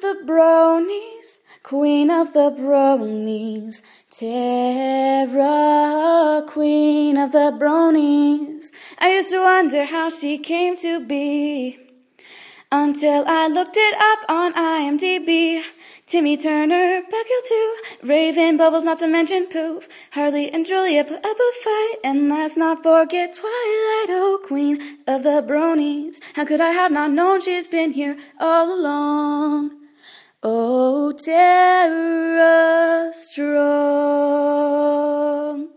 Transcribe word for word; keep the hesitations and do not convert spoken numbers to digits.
the bronies, queen of the bronies, Tara, queen of the bronies. I used to wonder how she came to be, until I looked it up on I M D B. Timmy Turner, Beckill too, Raven, Bubbles, not to mention Poof, Harley and Julia put up a fight, and let's not forget Twilight, oh queen of the bronies. How could I have not known she's been here all along? Oh, Tara Strong.